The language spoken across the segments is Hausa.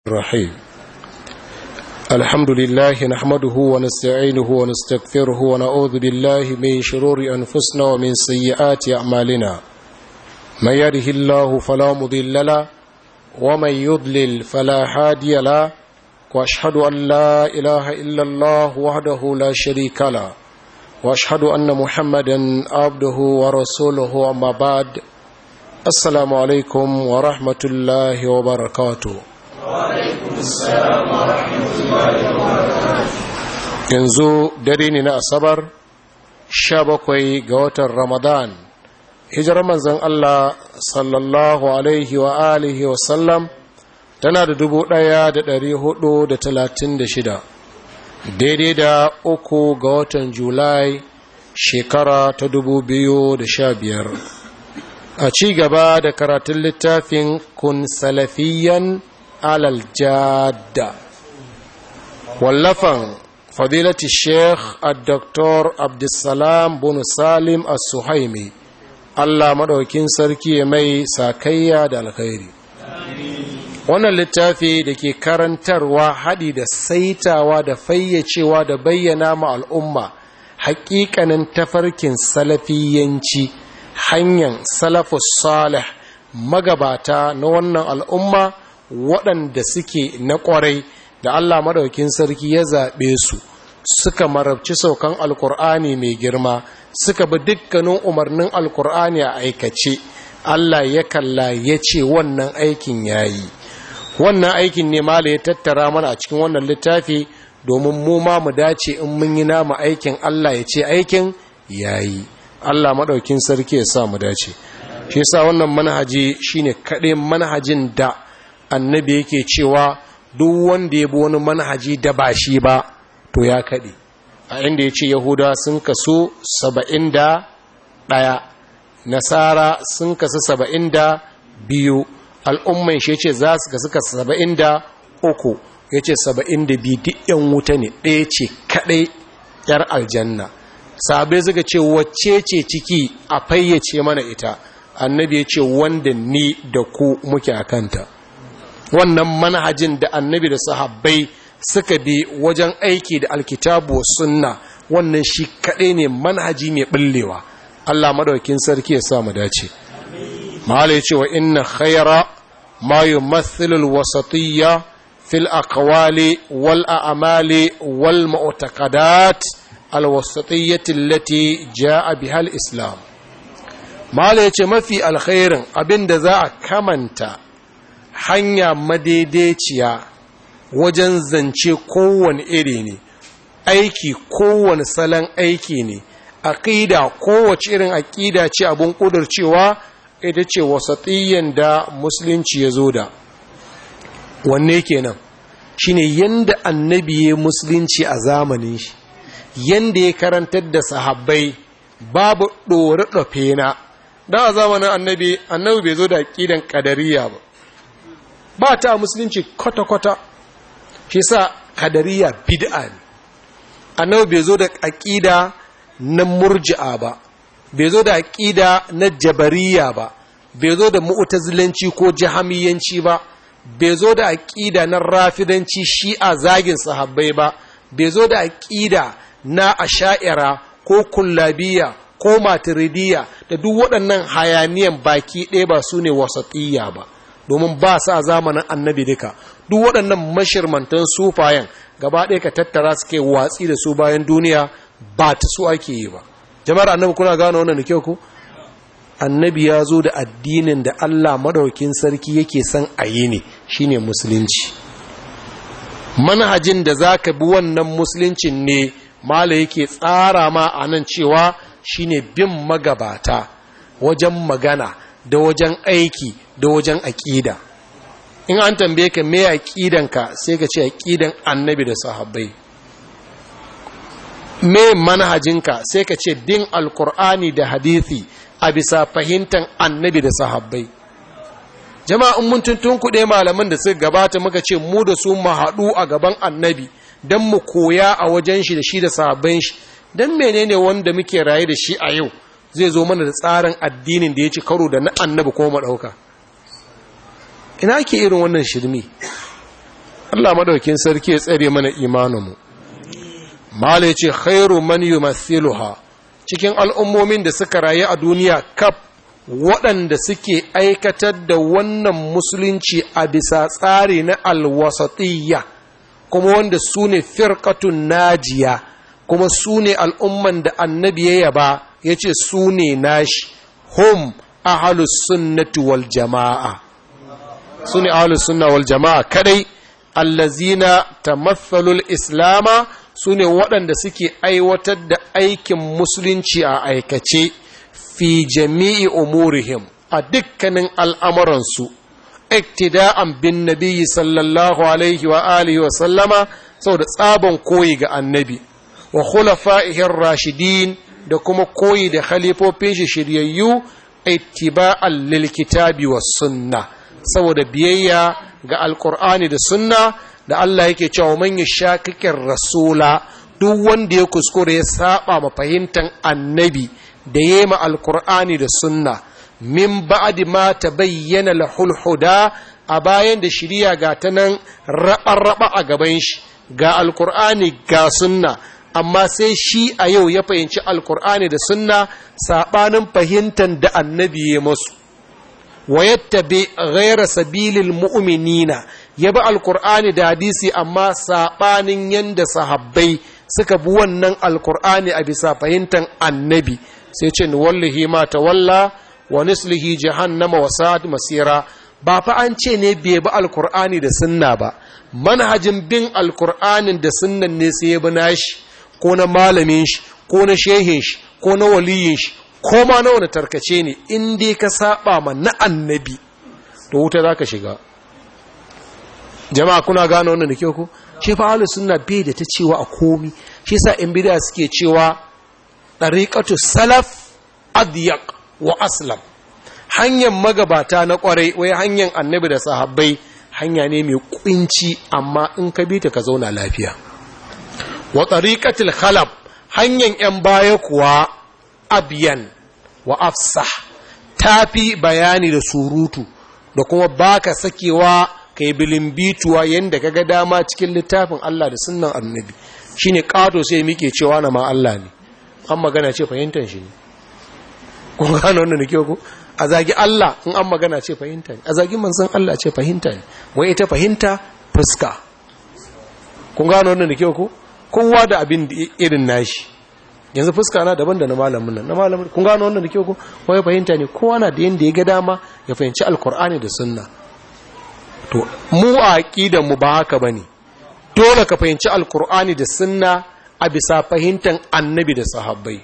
الرحيم الحمد لله نحمده ونستعينه ونستغفره ونعوذ بالله من شرور أنفسنا ومن سيئات أعمالنا من يهده الله فلا مضل له ومن يضلل فلا هادي له وأشهد أن لا إله إلا الله وحده لا شريك له وأشهد أن محمدا عبده ورسوله أما بعد السلام عليكم ورحمة الله وبركاته. Yanzu dare ne na Asabar 17 ga watan Ramadan, hijirar manzon Allah sallallahu alaihi wa alihi wa sallam tana da 1436 daidai da 3 ga watan Julai shekara ta 2015. A ci gaba da karatun littafin Kun Salafiyan alal jadda wallafan fadilati sheikh al-doktor abdulsalam bin salim al-suhaimi, Allah maɗaukin sarki mai sakayya da alkhairi. Wannan littafi da ke karantarwa haɗi da saitawa da fayyacewa da bayyana ma al'umma haƙiƙanin tafarkin salafiyanci, hanyar salafus salih magabata na wannan al'umma waɗanda suke na ƙwarai da Allah maɗaukin sarki ya zaɓe su, suka marabci saukan alkur'ani mai girma, suka bi dukkanin umarnin alkur'ani a aikace. Allah ya kalla ya ce wannan aikin ya yi. Wannan aikin ne mala ya tattara mana a cikin wannan littafi domin mu ma mu dace in mun yi nama aikin Allah ya ce aikin ya yi. Allah maɗaukin sarki ya sa mu dace. Shi yasa wannan manhaji shine kaɗai manhajin da annabi yake cewa duk wanda ya bi wani manhaji da ba shi ba to ya kaɗe, a inda ya ce yahuda sun kaso 71, nasara sun kaso 72, al'umman shi ce za su kasu 73, ya ce 72 duk yan wuta ne, ɗaya ce kaɗai yar aljanna. sabai suka ce wacce ce ciki a fayyace mana ita, annabi ya ce wanda ni da ku muke a kanta. Wannan manhajin da annabi da sahabbai suka bi wajen aiki da alkitabu sunna, wannan shi kaɗai ne manhaji mai ɓullewa. Allah madaukin sarki ya sa mu dace. Mahala ya ce wa inna khayra ma yumathilu alwasatiyya fil aqwali wal a'mali wal mu'taqadat alwasatiyyati allati jaa biha alislam. Mahala ya ce mafi alkhairin abinda za a kamanta hanya madaidaiciya wajen zance kowane iri ne, aiki kowane salon aiki ne, aƙida kowace irin aƙida ce abin ƙudurcewa, ita ce wasatiyyan da musulunci ya zo da. Wanne kenan shine yanda annabi ya musulunci a zamanin shi, yanda ya karantar da sahabbai, babu ɗore ɗafe na. Da a zamanin annabi bai zo da aƙidan ƙadariya ba ta musulunci kwata-kwata, shi sa kadariya bid'a ne. Annabi bai zo da aqida na murji'a ba, bai zo da aqida na jabariya ba, bai zo da mu'tazilanci ko jahamiyanci ba, bai zo da aqida na rafidanci shi'a zagin sahabbai ba, bai zo da aqida na asha'ira ko kullabiya ko maturidiyya da duk waɗannan hayaniyan baki ɗaya ba su ne wasatiyya ba, domin ba sa zamanin annabi duka. Duk waɗannan mashirmantan sufayen gaba ɗaya ka tattara suke watsi da su bayan duniya, ba ta su ake yi ba. Jama'ar annabi kuna gano wannan da kyau ku? Annabi ya zo da addinin da Allah madaukin sarki yake son a yi ne, shine musulunci. Manhajin da za ka bi wannan musuluncin ne mala yake tsara ma a nan cewa shine bin magabata wajen magana da wajen aiki da wajen aƙida. In an tambaye ka me aƙidanka sai ka ce aƙidan annabi da sahabbai. Me manhajinka sai ka ce bin alkur'ani da hadithi a bisa fahimtar annabi da sahabbai. Jama'an mun tuntun kuɗe malaman da suka gabata muka ce mu da su mu haɗu a gaban annabi don mu koya a wajen shi da shi da sahabban shi. Don menene wanda muke raye da shi a yau zai zo mana da tsarin addinin da ya ci karo da na annabi kuma ɗauka? Ina ke irin wannan shirmi? Allah madaukin sarki ya tsare mana imaninmu. Mala ya ce khairu man yumathiluha, cikin al'ummomin da suka rayu a duniya kaf waɗanda suke aikatar da wannan musulunci a bisa tsari na alwasatiyya, kuma wanda su ne firqatun najiya, kuma su ne al'umman da annabi ya yaba ya ce su ne nashi, hum ahlus sunnati wal jama'a, su ne ahlus sunna wal jama'a kadai, allazina tamathalul islama, su ne waɗanda suke aiwatar da aikin musulunci a aikace fi jami'i umurihim a dukkanin al'amuransu, iktida'an bin nabiyyi sallallahu alaihi wa alihi wa sallama, saboda tsabon koyi ga annabi, wa khulafa'ihir rashidin, da kuma koyi da khalifofin shi shiryayyu, ittiba'an lil kitabi was sunna, saboda biyayya ga alqur'ani da sunna, da Allah yake cewa man yashaqiqir rasula, duk wanda ya kuskure ya saba ma fahimtar annabi da yema alqur'ani da sunna, min ba'di ma tabayyana lahul huda, a bayan da shiriya ga ta nan raba a gaban shi, ga alqur'ani ga sunna, amma sai shi a yau ya fahimci alqur'ani da sunna sabanin fahimtar da annabi ya masu, wa yattabi ghayra sabilil mu'minina, ya bi alkur'ani da hadisi amma saɓanin yadda sahabbai suka bi wannan alkur'ani a bisa fahimtar annabi, sai ce ni wallahi ma tawalla wa nislihi jahannama wa sa'at masira. Ba fa an ce ne bai bi alkur'ani da sunna ba, manhajin bin alkur'anin da sunnan ne sai ya bi nashi, ko na malamin shi, ko na shehin shi, ko na waliyin shi, ko ma na wani tarkace ne, in dai ka saba ma na annabi to wuta za ka shiga. Jama'a kuna gano wannan da kyau ko? Shi fa ahlus sunna bai da ta cewa a komi. Shi yasa in bid'a suke cewa tariqatu salaf adyaq wa aslam. Hanyar magabata na kwarai, wai hanyar annabi da sahabbai, hanya ne mai kunci amma in ka bi ta ka zauna lafiya. Wa tariqatul khalaf, hanyar yan baya kuwa abyan wa afsah, tafi bayani da surutu da kuma baka sakewa kai bilimbituwa yanda kaga dama cikin littafin Allah da sunnan annabi. Shine kato sai muke cewa na ma Allah ne, an magana ce fahimtar shi ne. Kun gano wannan da kyau ko? A zagi Allah in an magana ce fahimta ne, a zagi manzon Allah ce fahimta ne. Wai ita fahimta fuska. Kun gano wannan da kyau ko? Kowa da abin irin nashi. Yanzu fuska na daban da na malamin nan, na malamin. Kun gano wannan da kyau ko? Wai fahimta ne, kowa na da yanda ya ga dama ya fahimci alkur'ani da sunna. To mu a aqidar mu ba haka bane. Dole ka fahimci alkur'ani da sunna a bisa fahimtar annabi da sahabbai.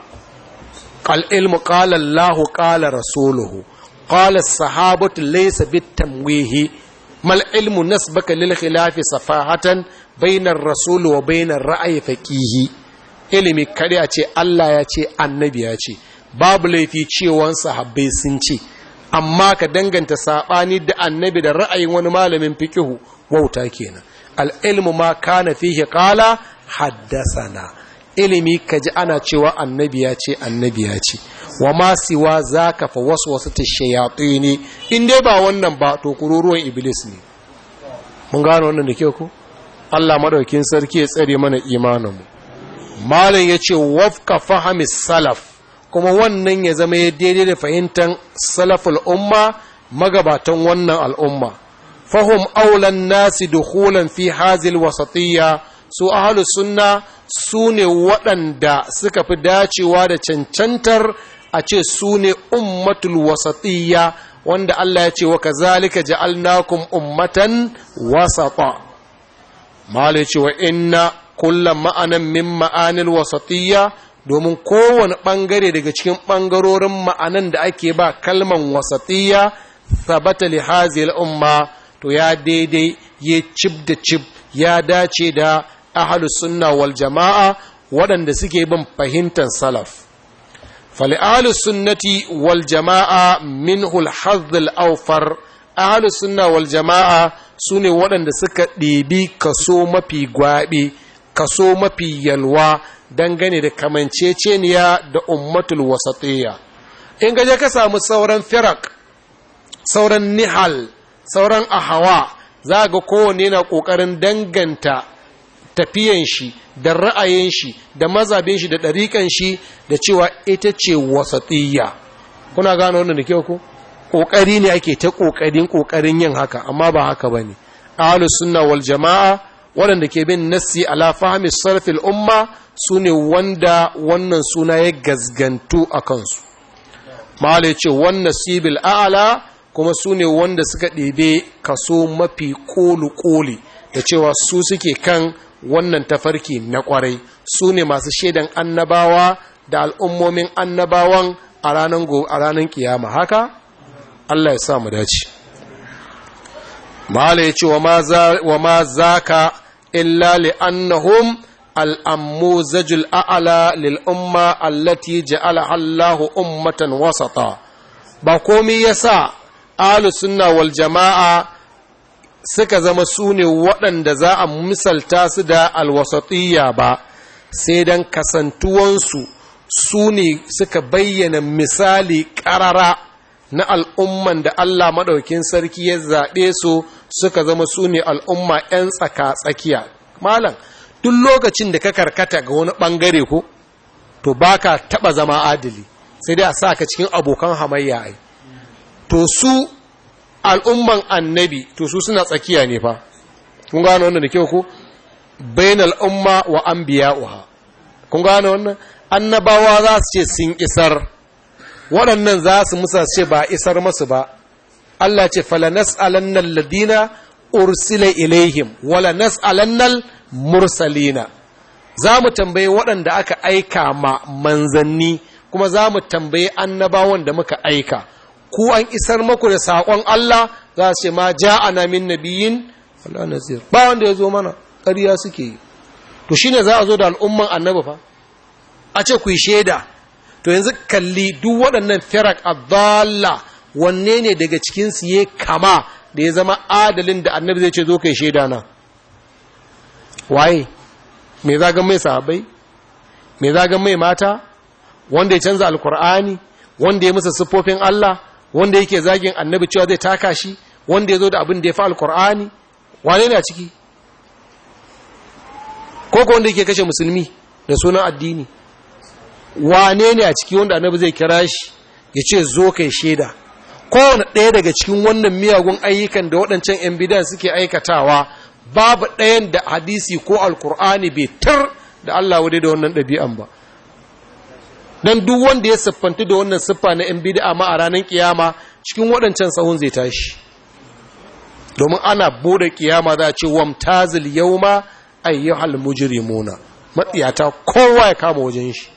Qal ilmu qala Allahu qala rasuluhu qala as-sahabatu laysa bitamwihi mal ilmu nasbaka lil khilafi safahatan bainar rasul wa bainar ra'yi faqihi. Ilimi kada a ce Allah ya ce annabi ya ce, babu laifi cewan sahabbai sun ce, amma ka danganta sabani da annabi da ra'ayin wani malamin fiqhu wauta kenan. Al-ilmu ma kana fihi qala haddathana. Ilimi kaji ana cewa annabi ya ce annabi ya ce, wa ma siwa zaka fa waswasatu shayatin, in dai ba wannan ba to kururuwan iblis ne. Mun gano wannan da kyau ko? Allah madaukin sarki ya tsare mana imanin mu. Malam yace wafqa fahmi salaf, kuma wannan ya zama ya daidai da fahimtar salaful umma, magabatan wannan al'umma. Fahum aulan nasi dukhulan fi hazil wasatiyya, su ahlus sunna su ne waɗanda suka fi dacewa da cancantar a ce su ne ummatul wasatiyya, wanda Allah ya ce wa kazalika ja'alnakum ummatan wasata. Malai ce wa inna kullum ma'anan min ma'anil wasatiyya, domin kowane ɓangare daga cikin ɓangarorin ma'anan da ake ba kalman wasatiyya sabata li hazil umma, to ya daidai ya cib da cib ya dace da ahlus sunna wal jama'a waɗanda suke bin fahimtar salaf. Fali ahlus sunnati wal jama'a minhul hazzul awfar, ahlus sunna wal jama'a sune waɗanda suka ɗebi kaso mafi gwaɓe, kaso mafi yalwa dangane da kamanceceniya da ummatul wasatiyya. In gaje ka samu sauran firak, sauran nihal, sauran ahawa, za ga kowanne yana ƙoƙarin danganta tafiyan shi da ra'ayin shi da mazabin shi da ɗariƙan shi da cewa ita ce wasatiyya. Kuna gano wannan da kyau ko? Ƙoƙari ne ake ta ƙoƙarin yin haka, amma ba haka ba ne. Ahlus sunna wal jama'a waɗanda ke bin nassi ala fahmi sarfil umma su ne wanda wannan suna ya gazgantu a kansu. Malai ce wannan sibil a'ala kuma su ne wanda suka ɗebe kaso mafi ƙoli da cewa su suke kan wannan tafarki na ƙwarai, su ne masu shaidan annabawa da al'ummomin annabawan a ranar kiyama. Haka Allah ya sa mu dace. Malai ya ce wa ma zaka illa li'annahum al'ammuzajul a'ala lil'umma allati ja'ala Allahu ummatan wasata. Ba komi ya sa ahlus sunna wal jama'a suka zama su ne waɗanda za a misalta su da alwasatiyya ba, sai don kasantuwansu su ne suka bayyana misali ƙarara na al'umman da Allah maɗaukin sarki ya zaɓe su suka zama su ne al'umma ‘yan tsaka-tsakiya. Malam, duk lokacin da ka karkata ga wani ɓangare ko, to ba ka taɓa zama adali, sai dai a sa ka cikin abokan hamayya ai. To su al'umman annabi, to su suna tsakiya ne fa. Kun gano wannan da kyau ko? Bain al'umma wa an biya'uha. Kun gano wannan? Annabawa za su ce sun isar, waɗannan za su musa ce ba isar masu ba. Allah ce fala nas'alannal ladina ursila ilaihim wala nas'alannal mursalina. Za mu tambaye waɗanda aka aika ma manzanni kuma za mu tambaye annabawan da muka aika. Ku an isar maku da saƙon Allah, za su ce ma ja'ana min nabiyyin wala nazir. Ba wanda ya zo mana, ƙarya suke yi. To shine za a zo da al'umman annabi fa. A ce ku yi shaida. To yanzu kalli duk waɗannan firak adalla, wanne ne daga cikinsu ya kama da ya zama adalin da annabi zai ce zo kai shaida na? Waye? Me zagan mai sahabbai? Me zagan mai mata? Wanda ya canza alkur'ani? Wanda ya musa siffofin Allah? Wanda yake zagin annabi cewa zai taka shi? Wanda ya zo da abin da ya fi alkur'ani? Wane ne a ciki? Ko wanda yake kashe musulmi da sunan addini? Wane ne a ciki wanda annabi zai kira shi ya ce zo kai shaida? Kowane ɗaya daga cikin wannan miyagun ayyukan da waɗancan 'yan bidan suke aikatawa, babu ɗayan da hadisi ko alkur'ani bai tar da Allah wadai da wannan ɗabi'an ba. Don duk wanda ya siffanta da wannan siffa na 'yan bida ma a ranar kiyama cikin waɗancan sahun zai tashi. Domin ana bude kiyama za a ce wamtazil yawma ayyuhal mujrimuna, matsiyata kowa ya kama wajen shi.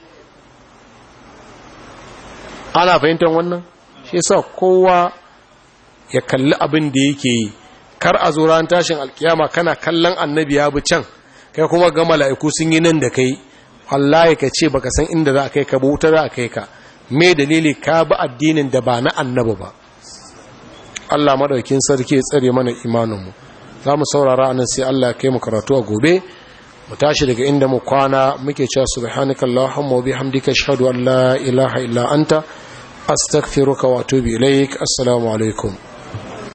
Ana fahimtar wannan? Shi yasa kowa ya kalli abin da yake yi, kar a zo ran tashin alkiyama kana kallon annabi ya bi can, kai kuma ga mala'iku sun yi nan da kai, wallahi ka ce baka san inda za a kai ka ba, wuta za a kai ka. Me dalili? ka bi addinin da ba na annabi ba. Allah madaukin sarki ya tsare mana imaninmu. Za mu saurara anan sai Allah ya kai mu karatu a gobe, mu tashi daga inda mu kwana. Muke cewa subhanakallahumma wa bihamdika ashhadu an la ilaha illa anta astaghfiruka wa atubu ilaik. Assalamu alaikum.